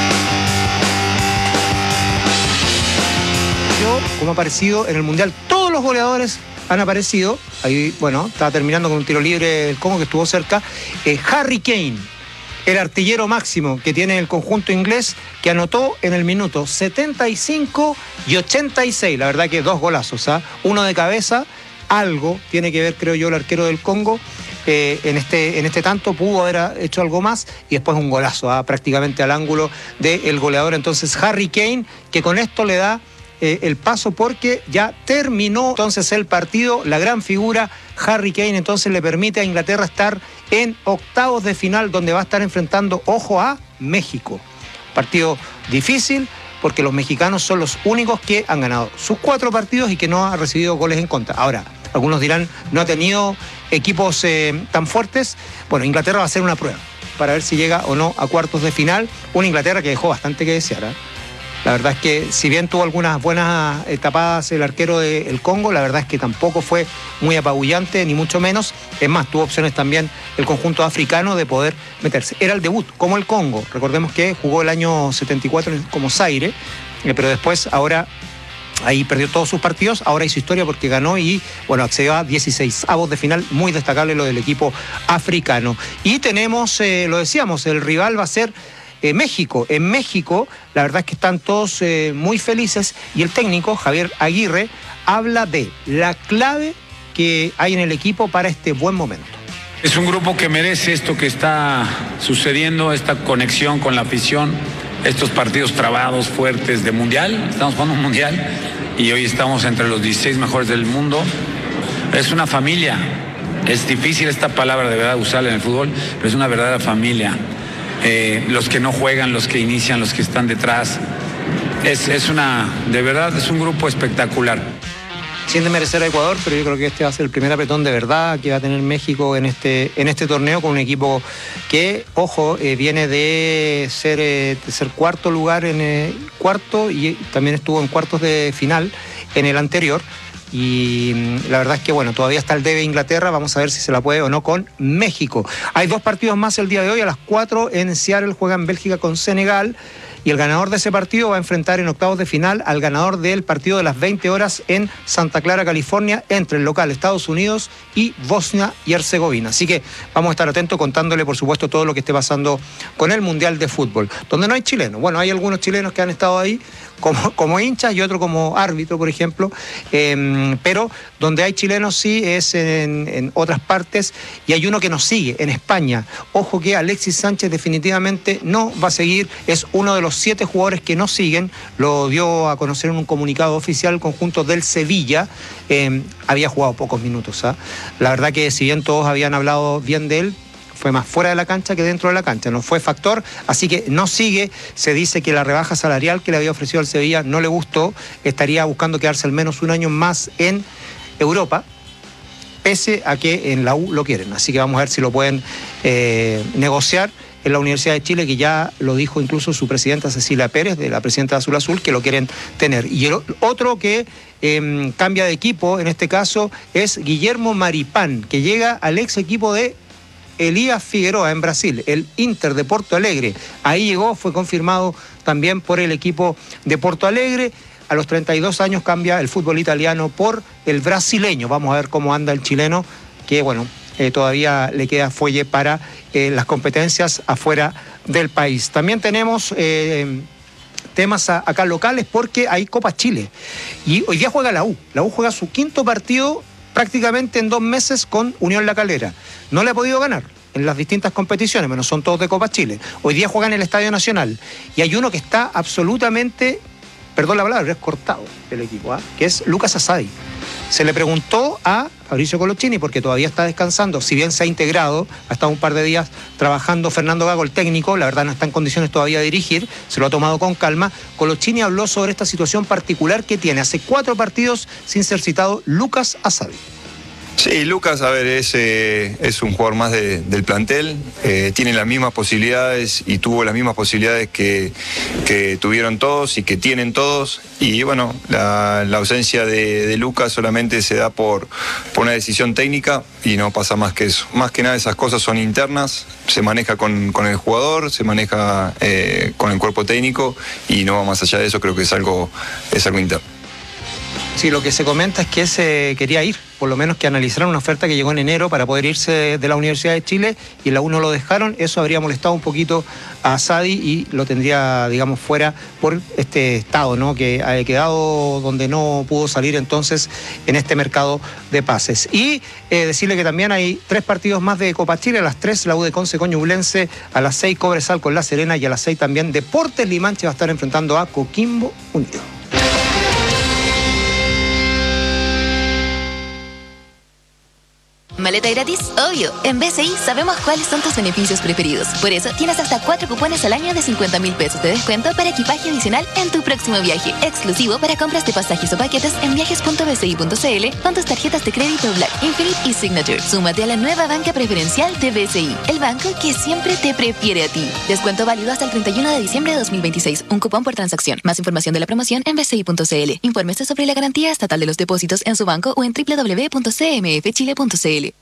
Yo, como ha aparecido en el Mundial, todos los goleadores han aparecido. Ahí, bueno, estaba terminando con un tiro libre el Congo que estuvo cerca. Eh, Harry Kane, el artillero máximo que tiene el conjunto inglés, que anotó en el minuto setenta y cinco y ochenta y seis. La verdad que dos golazos, ¿eh? Uno de cabeza, algo tiene que ver, creo yo, el arquero del Congo. Eh, en, este, en este tanto pudo haber hecho algo más y después un golazo, ¿eh? Prácticamente al ángulo del goleador. Entonces Harry Kane, que con esto le da eh, el paso porque ya terminó entonces el partido. La gran figura Harry Kane entonces le permite a Inglaterra estar en octavos de final, donde va a estar enfrentando, ojo, a México. Partido difícil porque los mexicanos son los únicos que han ganado sus cuatro partidos y que no han recibido goles en contra. Ahora, algunos dirán, no ha tenido equipos eh, tan fuertes. Bueno, Inglaterra va a hacer una prueba para ver si llega o no a cuartos de final. Una Inglaterra que dejó bastante que desear, ¿eh? La verdad es que si bien tuvo algunas buenas tapadas el arquero del Congo, la verdad es que tampoco fue muy apabullante, ni mucho menos. Es más, tuvo opciones también el conjunto africano de poder meterse. Era el debut, como el Congo. Recordemos que jugó el año setenta y cuatro como Zaire, eh, pero después, ahora, ahí perdió todos sus partidos. Ahora hizo historia porque ganó y, bueno, accedió a dieciséis avos de final. Muy destacable lo del equipo africano. Y tenemos, eh, lo decíamos, el rival va a ser eh, México. En México, la verdad es que están todos eh, muy felices y el técnico, Javier Aguirre, habla de la clave que hay en el equipo para este buen momento. Es un grupo que merece esto que está sucediendo, esta conexión con la afición, estos partidos trabados, fuertes de mundial. Estamos jugando un mundial y hoy estamos entre los dieciséis mejores del mundo. Es una familia. Es difícil esta palabra de verdad usarla en el fútbol, pero es una verdadera familia. Eh, los que no juegan, los que inician, los que están detrás. Es, es una, de verdad, es un grupo espectacular. Sin desmerecer a Ecuador, pero yo creo que este va a ser el primer apretón de verdad que va a tener México en este, en este torneo, con un equipo que, ojo, eh, viene de ser, eh, de ser cuarto lugar en el cuarto y también estuvo en cuartos de final en el anterior. Y la verdad es que, bueno, todavía está el debe Inglaterra, vamos a ver si se la puede o no con México. Hay dos partidos más el día de hoy, a las cuatro en Seattle juegan Bélgica con Senegal. Y el ganador de ese partido va a enfrentar en octavos de final al ganador del partido de las veinte horas en Santa Clara, California, entre el local Estados Unidos y Bosnia y Herzegovina. Así que vamos a estar atentos contándole, por supuesto, todo lo que esté pasando con el Mundial de Fútbol, donde no hay chilenos. Bueno, hay algunos chilenos que han estado ahí como, como hinchas y otro como árbitro, por ejemplo, eh, pero donde hay chilenos sí es en, en otras partes, y hay uno que nos sigue en España. Ojo que Alexis Sánchez definitivamente no va a seguir, es uno de los siete jugadores que no siguen, lo dio a conocer en un comunicado oficial el conjunto del Sevilla. Eh, había jugado pocos minutos, ¿eh? La verdad que si bien todos habían hablado bien de él, fue más fuera de la cancha que dentro de la cancha, no fue factor, así que no sigue. Se dice que la rebaja salarial que le había ofrecido al Sevilla no le gustó, estaría buscando quedarse al menos un año más en Europa, pese a que en la U lo quieren, así que vamos a ver si lo pueden eh, negociar en la Universidad de Chile, que ya lo dijo incluso su presidenta Cecilia Pérez, de la presidenta de Azul Azul, que lo quieren tener. Y el otro que eh, cambia de equipo, en este caso, es Guillermo Maripán, que llega al ex equipo de Elías Figueroa en Brasil, el Inter de Porto Alegre. Ahí llegó, fue confirmado también por el equipo de Porto Alegre. A los treinta y dos años cambia el fútbol italiano por el brasileño. Vamos a ver cómo anda el chileno, que bueno, eh, todavía le queda fuelle para eh, las competencias afuera del país. También tenemos eh, temas a, acá locales, porque hay Copa Chile. Y hoy día juega la U. La U juega su quinto partido prácticamente en dos meses con Unión La Calera. No le ha podido ganar en las distintas competiciones, menos son todos de Copa Chile. Hoy día juegan en el Estadio Nacional. Y hay uno que está absolutamente, perdón la palabra, es cortado del equipo, ¿eh? que es Lucas Asadi. Se le preguntó a Fabricio Colochini, porque todavía está descansando, si bien se ha integrado, ha estado un par de días trabajando Fernando Gago, el técnico, la verdad no está en condiciones todavía de dirigir, se lo ha tomado con calma. Colochini habló sobre esta situación particular que tiene hace cuatro partidos sin ser citado Lucas Asadi. Sí, Lucas, a ver, es, eh, es un jugador más de, del plantel, eh, tiene las mismas posibilidades y tuvo las mismas posibilidades que, que tuvieron todos y que tienen todos, y bueno, la, la ausencia de, de Lucas solamente se da por, por una decisión técnica y no pasa más que eso. Más que nada esas cosas son internas, se maneja con, con el jugador, se maneja eh, con el cuerpo técnico y no va más allá de eso, creo que es algo, es algo interno. Sí, lo que se comenta es que se quería ir, por lo menos que analizaran una oferta que llegó en enero para poder irse de la Universidad de Chile, y en la U no lo dejaron. Eso habría molestado un poquito a Asadi y lo tendría, digamos, fuera por este estado, ¿no? Que ha quedado donde no pudo salir entonces en este mercado de pases. Y eh, decirle que también hay tres partidos más de Copa Chile. A las tres la U de Conce con Ñublense, a las seis Cobresal con La Serena, y a las seis también Deportes Limanche va a estar enfrentando a Coquimbo Unido. ¿Maleta gratis? Obvio. En B C I sabemos cuáles son tus beneficios preferidos. Por eso tienes hasta cuatro cupones al año de cincuenta mil pesos de descuento para equipaje adicional en tu próximo viaje. Exclusivo para compras de pasajes o paquetes en viajes punto b c i punto c l con tus tarjetas de crédito Black, Infinite y Signature. Súmate a la nueva banca preferencial de B C I, el banco que siempre te prefiere a ti. Descuento válido hasta el treinta y uno de diciembre de dos mil veintiséis. Un cupón por transacción. Más información de la promoción en b c i punto c l. Infórmese sobre la garantía estatal de los depósitos en su banco o en w w w punto c m f chile punto c l.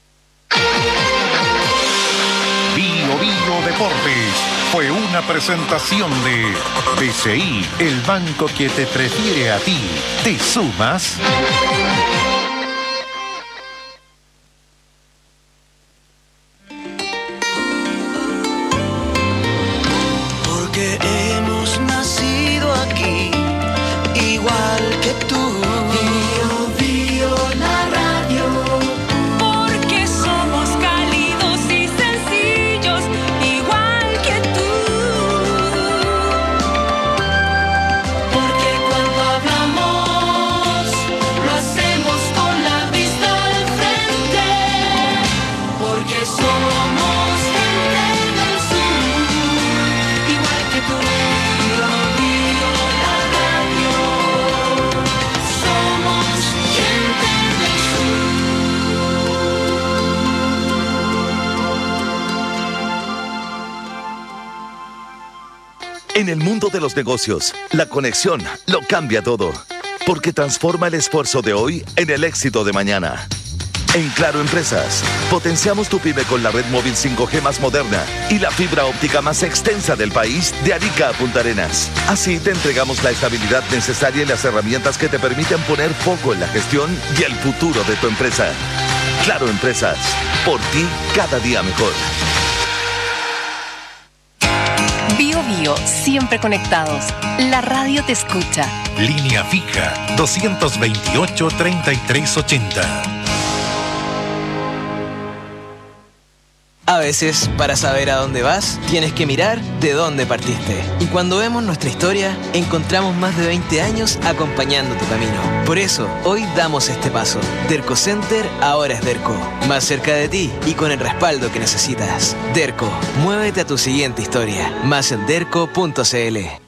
Bio Bio Deportes fue una presentación de B C I, el banco que te prefiere a ti. ¿Te sumas? En el mundo de los negocios, la conexión lo cambia todo, porque transforma el esfuerzo de hoy en el éxito de mañana. En Claro Empresas, potenciamos tu pyme con la red móvil cinco G más moderna y la fibra óptica más extensa del país, de Arica a Punta Arenas. Así te entregamos la estabilidad necesaria y las herramientas que te permiten poner foco en la gestión y el futuro de tu empresa. Claro Empresas, por ti cada día mejor. Bio Bio, siempre conectados. La radio te escucha. Línea fija dos veintiocho, treinta y tres ochenta. A veces, para saber a dónde vas, tienes que mirar de dónde partiste. Y cuando vemos nuestra historia, encontramos más de veinte años acompañando tu camino. Por eso, hoy damos este paso. Derco Center ahora es Derco. Más cerca de ti y con el respaldo que necesitas. Derco, muévete a tu siguiente historia. Más en derco punto c l.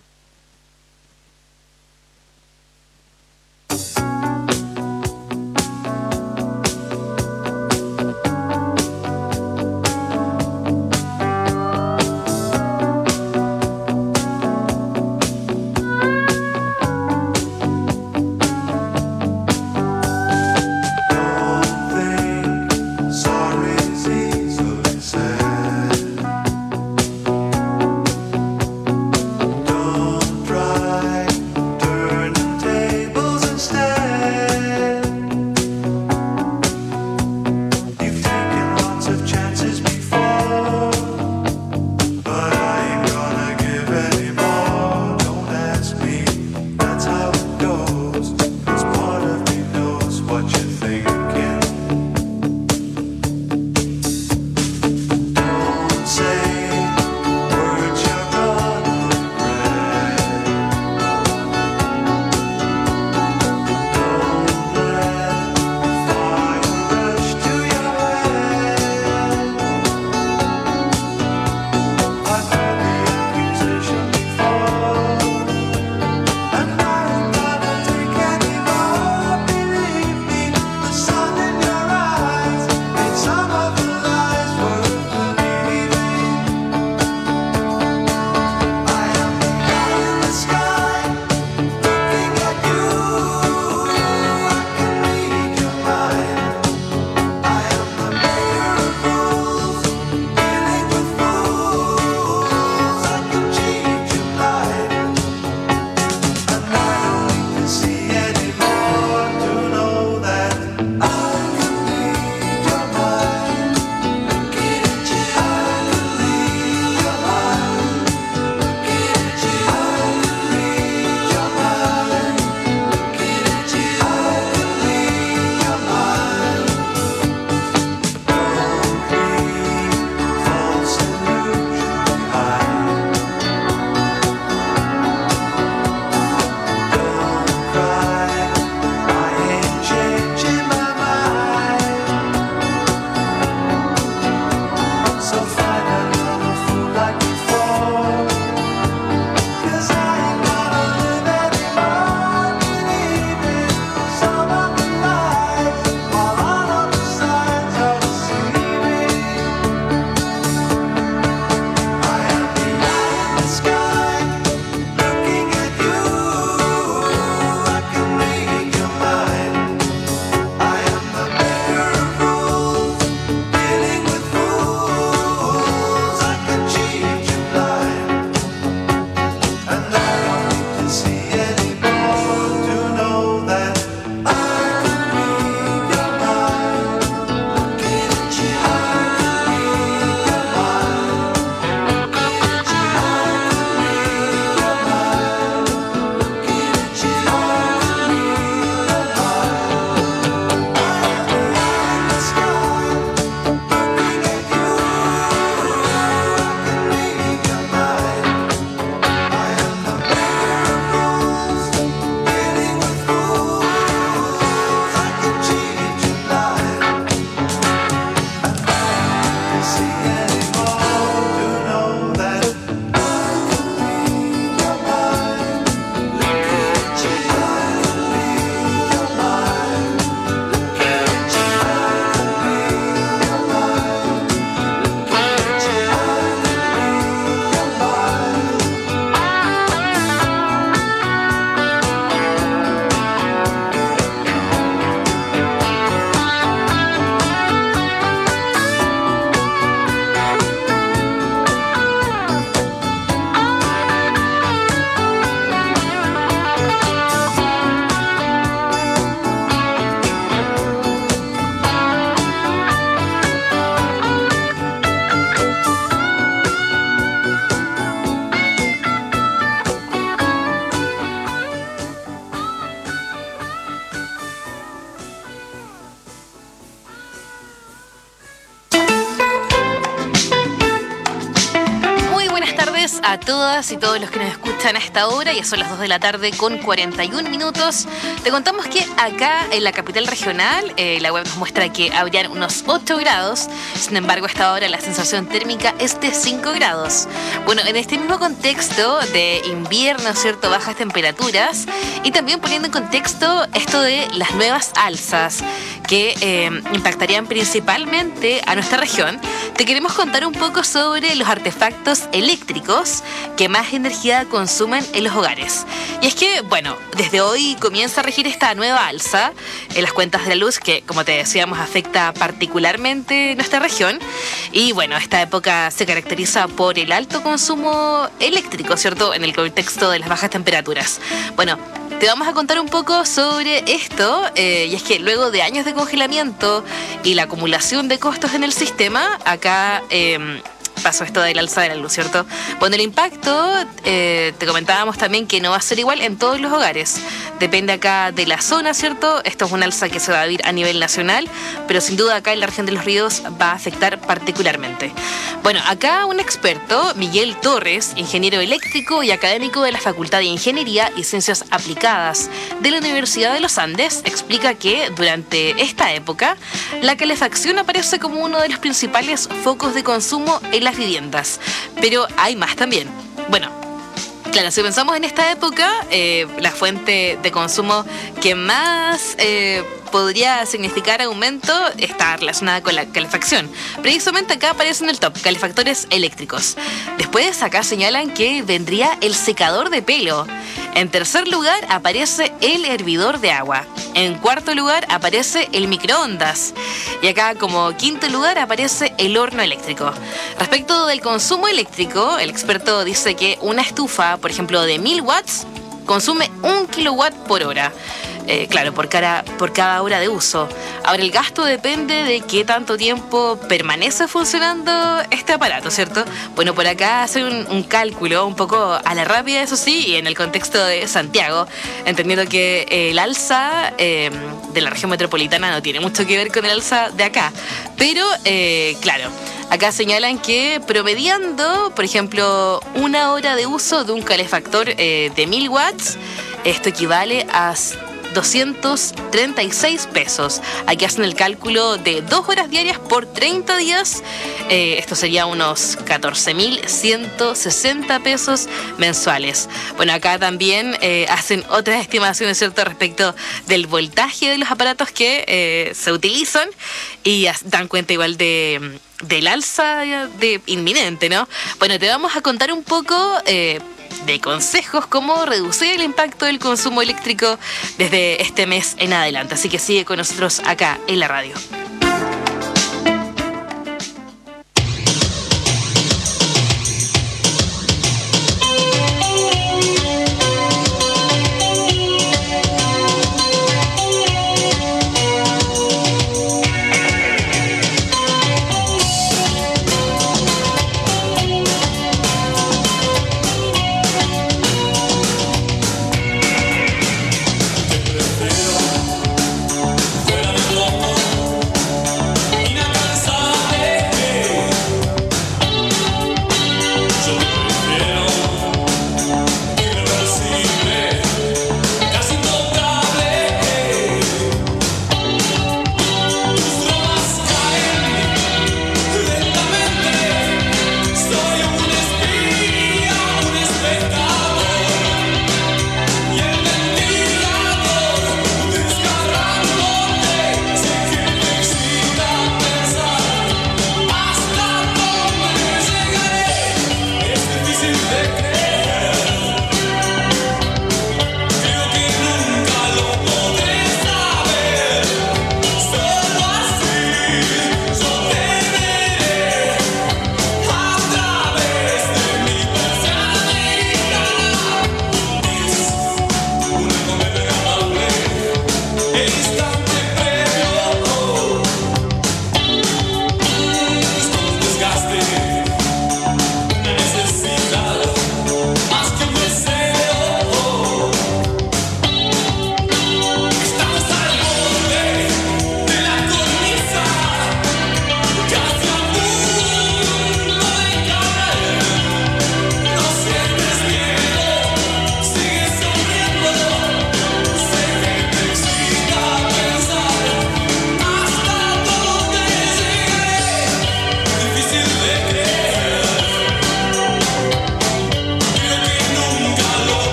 a todas y todos los que nos escuchan a esta hora. Ya son las dos de la tarde con cuarenta y un minutos. Te contamos que acá en la capital regional eh, la web nos muestra que habrían unos ocho grados. Sin embargo, a esta hora la sensación térmica es de cinco grados. Bueno, en este mismo contexto de invierno, ¿cierto? Bajas temperaturas y también poniendo en contexto esto de las nuevas alzas que eh, impactarían principalmente a nuestra región, te queremos contar un poco sobre los artefactos eléctricos que más energía consumen en los hogares. Y es que, bueno, desde hoy comienza a regir esta nueva alza en las cuentas de la luz que, como te decíamos, afecta particularmente nuestra región. Y bueno, esta época se caracteriza por el alto consumo eléctrico, ¿cierto? En el contexto de las bajas temperaturas. Bueno, te vamos a contar un poco sobre esto, eh, y es que luego de años de congelamiento y la acumulación de costos en el sistema, acá eh, pasó esto del alza de la luz, ¿cierto? Bueno, el impacto, eh, te comentábamos también que no va a ser igual en todos los hogares. Depende acá de la zona, ¿cierto? Esto es un alza que se va a vivir a nivel nacional, pero sin duda acá en la región de Los Ríos va a afectar particularmente. Bueno, acá un experto, Miguel Torres, ingeniero eléctrico y académico de la Facultad de Ingeniería y Ciencias Aplicadas de la Universidad de los Andes, explica que durante esta época la calefacción aparece como uno de los principales focos de consumo en las viviendas, pero hay más también. Bueno, claro, si pensamos en esta época, eh, la fuente de consumo que más eh, podría significar aumento está relacionada con la calefacción. Precisamente acá aparece en el top, calefactores eléctricos. Después acá señalan que vendría el secador de pelo. En tercer lugar aparece el hervidor de agua. En cuarto lugar aparece el microondas. Y acá como quinto lugar aparece el horno eléctrico. Respecto del consumo eléctrico, el experto dice que una estufa, por ejemplo, de mil watts, consume un kilowatt por hora. Eh, claro, por cada, por cada hora de uso. Ahora, el gasto depende de qué tanto tiempo permanece funcionando este aparato, ¿cierto? Bueno, por acá hacer un, un cálculo un poco a la rápida, eso sí, y en el contexto de Santiago, entendiendo que el alza eh, de la región metropolitana no tiene mucho que ver con el alza de acá. Pero, eh, claro, acá señalan que promediando, por ejemplo, una hora de uso de un calefactor eh, de mil watts, esto equivale a doscientos treinta y seis pesos. Aquí hacen el cálculo de dos horas diarias por treinta días. Eh, esto sería unos catorce mil ciento sesenta pesos mensuales. Bueno, acá también eh, hacen otras estimaciones, ¿cierto?, respecto del voltaje de los aparatos que eh, se utilizan y dan cuenta igual de del alza de inminente, ¿no? Bueno, te vamos a contar un poco eh, de consejos cómo reducir el impacto del consumo eléctrico desde este mes en adelante. Así que sigue con nosotros acá en la radio.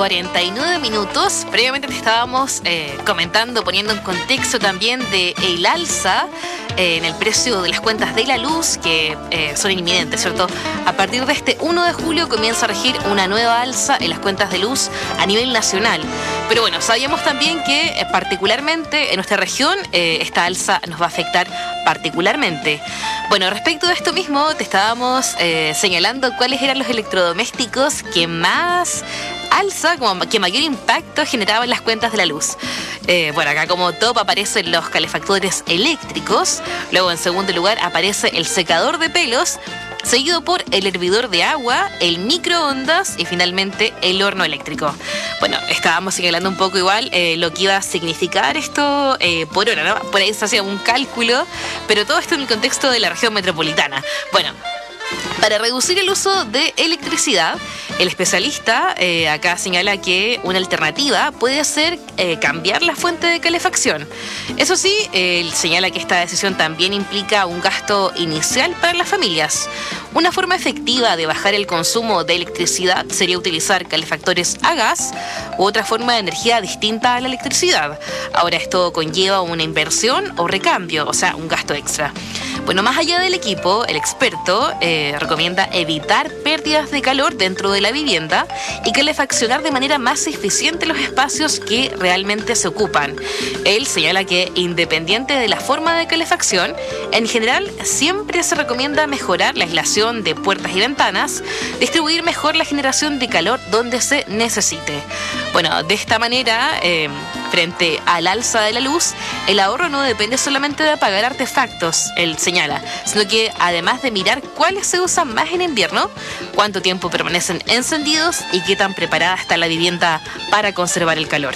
cuarenta y nueve minutos. Previamente te estábamos eh, comentando, poniendo en contexto también de el alza eh, en el precio de las cuentas de la luz, que eh, son inminentes, ¿cierto? A partir de este uno de julio comienza a regir una nueva alza en las cuentas de luz a nivel nacional. Pero bueno, sabíamos también que eh, particularmente en nuestra región eh, esta alza nos va a afectar particularmente. Bueno, respecto de esto mismo, te estábamos eh, señalando cuáles eran los electrodomésticos que más alza, como que mayor impacto generaba en las cuentas de la luz. Eh, bueno, acá como top aparecen los calefactores eléctricos, luego en segundo lugar aparece el secador de pelos, seguido por el hervidor de agua, el microondas y finalmente el horno eléctrico. Bueno, estábamos señalando un poco igual eh, lo que iba a significar esto eh, por hora, ¿no? Por ahí se hacía un cálculo, pero todo esto en el contexto de la región metropolitana. Bueno, para reducir el uso de electricidad, el especialista eh, acá señala que una alternativa puede ser eh, cambiar la fuente de calefacción. Eso sí, eh, él señala que esta decisión también implica un gasto inicial para las familias. Una forma efectiva de bajar el consumo de electricidad sería utilizar calefactores a gas u otra forma de energía distinta a la electricidad. Ahora esto conlleva una inversión o recambio, o sea, un gasto extra. Bueno, más allá del equipo, el experto eh, recomienda evitar pérdidas de calor dentro de la vivienda y calefaccionar de manera más eficiente los espacios que realmente se ocupan. Él señala que independiente de la forma de calefacción, en general siempre se recomienda mejorar la aislación de puertas y ventanas, distribuir mejor la generación de calor donde se necesite. Bueno, de esta manera, eh, frente al alza de la luz, el ahorro no depende solamente de apagar artefactos, él señala, sino que además de mirar cuáles se usan más en invierno, cuánto tiempo permanecen encendidos y qué tan preparada está la vivienda para conservar el calor.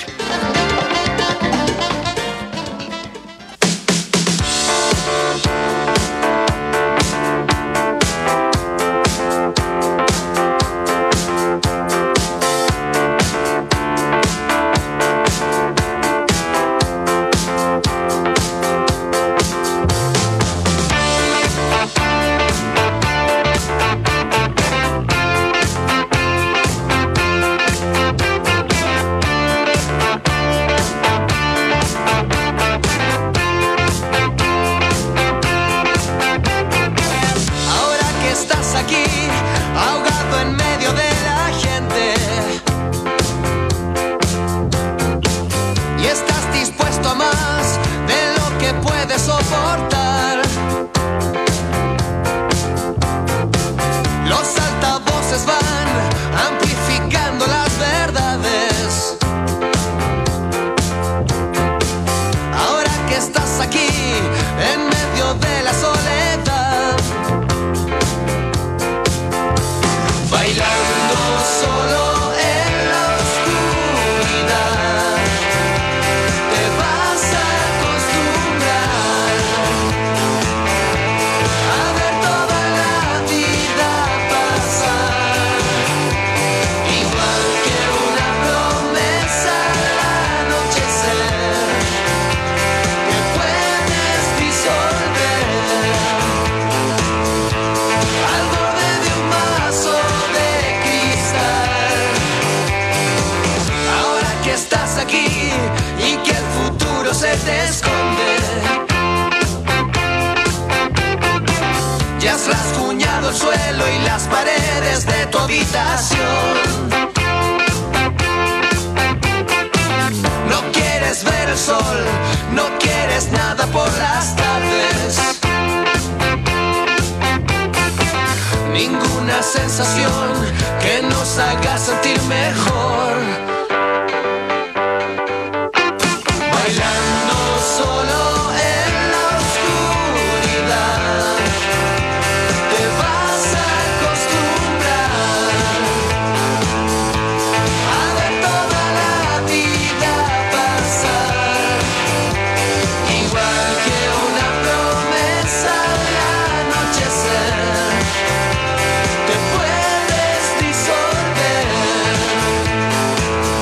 Te puedes disolver.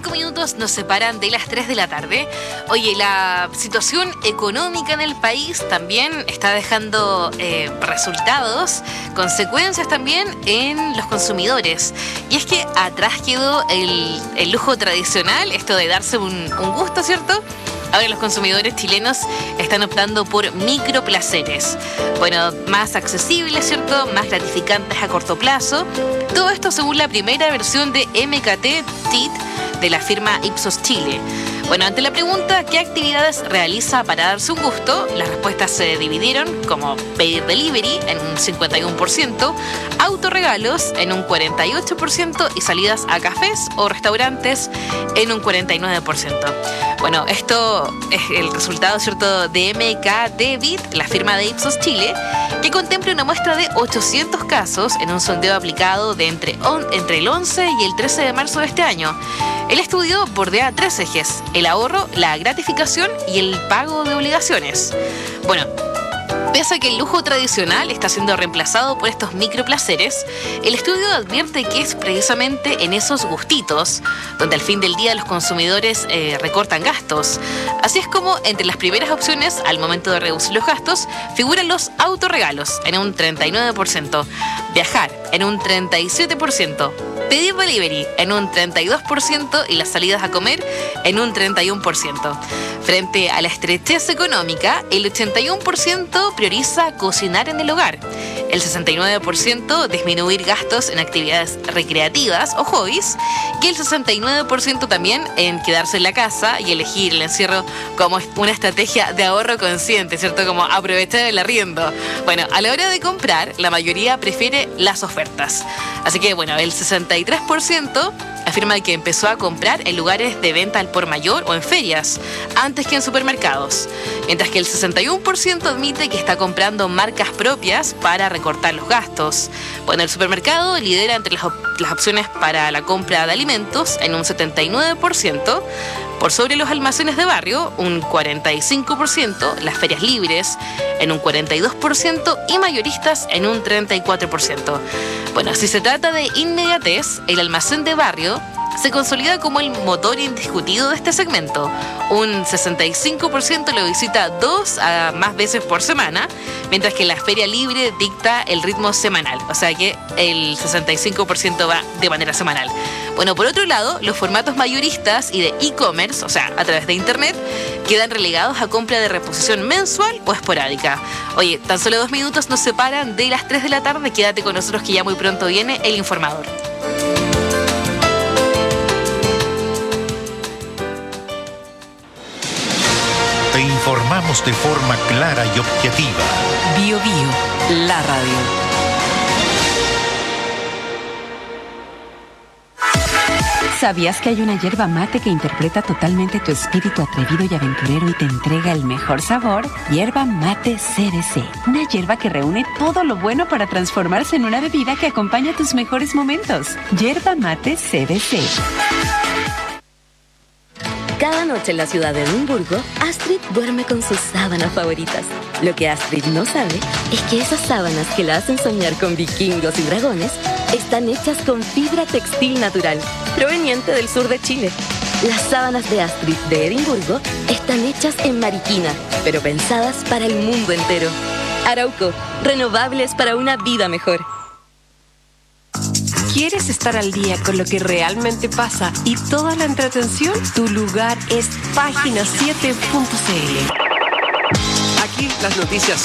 cinco minutos nos separan de las tres de la tarde. Oye, la situación económica en el país también está dejando eh, resultados, consecuencias también en los consumidores. Y es que atrás quedó el, el lujo tradicional, esto de darse un, un gusto, ¿cierto? Ahora los consumidores chilenos están optando por microplaceres. Bueno, más accesibles, ¿cierto? Más gratificantes a corto plazo. Todo esto según la primera versión de M K T T I T de la firma Ipsos Chile. Bueno, ante la pregunta ¿qué actividades realiza para darse un gusto?, las respuestas se dividieron como pedir delivery en un cincuenta y uno por ciento, autorregalos en un cuarenta y ocho por ciento y salidas a cafés o restaurantes en un cuarenta y nueve por ciento. Bueno, esto es el resultado, ¿cierto?, de M K T T I T, la firma de Ipsos Chile, que contempla una muestra de ochocientos casos en un sondeo aplicado de entre, on, entre el once y el trece de marzo de este año. El estudio bordea tres ejes: el ahorro, la gratificación y el pago de obligaciones. Bueno, pese a que el lujo tradicional está siendo reemplazado por estos microplaceres, el estudio advierte que es precisamente en esos gustitos donde al fin del día los consumidores eh, recortan gastos. Así es como entre las primeras opciones al momento de reducir los gastos figuran los autorregalos en un treinta y nueve por ciento, viajar en un treinta y siete por ciento, pedir delivery en un treinta y dos por ciento y las salidas a comer en un treinta y uno por ciento. Frente a la estrechez económica, el ochenta y uno por ciento prioriza cocinar en el hogar, el sesenta y nueve por ciento disminuir gastos en actividades recreativas o hobbies y el sesenta y nueve por ciento también en quedarse en la casa y elegir el encierro como una estrategia de ahorro consciente, ¿cierto? Como aprovechar el arriendo. Bueno, a la hora de comprar, la mayoría prefiere las ofertas. Así que, bueno, el sesenta y tres por ciento afirma que empezó a comprar en lugares de venta al por mayor o en ferias, antes que en supermercados, mientras que el sesenta y uno por ciento admite que está comprando marcas propias para recortar los gastos. Bueno, el supermercado lidera entre las, op- las opciones para la compra de alimentos en un setenta y nueve por ciento, por sobre los almacenes de barrio, un cuarenta y cinco por ciento, las ferias libres en un cuarenta y dos por ciento y mayoristas en un treinta y cuatro por ciento. Bueno, si se trata de inmediatez, el almacén de barrio se consolida como el motor indiscutido de este segmento. Un sesenta y cinco por ciento lo visita dos a más veces por semana, mientras que la feria libre dicta el ritmo semanal, o sea que el sesenta y cinco por ciento va de manera semanal. Bueno, por otro lado, los formatos mayoristas y de e-commerce, o sea, a través de internet, quedan relegados a compra de reposición mensual o esporádica. Oye, tan solo dos minutos nos separan de las tres de la tarde. Quédate con nosotros que ya muy pronto viene el informador. Te informamos de forma clara y objetiva. Bio Bio, la radio. ¿Sabías que hay una yerba mate que interpreta totalmente tu espíritu atrevido y aventurero y te entrega el mejor sabor? Yerba Mate C D C. Una yerba que reúne todo lo bueno para transformarse en una bebida que acompaña tus mejores momentos. Yerba Mate C D C. Cada noche en la ciudad de Edimburgo, Astrid duerme con sus sábanas favoritas. Lo que Astrid no sabe es que esas sábanas que la hacen soñar con vikingos y dragones están hechas con fibra textil natural, proveniente del sur de Chile. Las sábanas de Astrid de Edimburgo están hechas en Mariquina, pero pensadas para el mundo entero. Arauco, renovables para una vida mejor. ¿Quieres estar al día con lo que realmente pasa y toda la entretención? Tu lugar es página siete punto c l. Aquí las noticias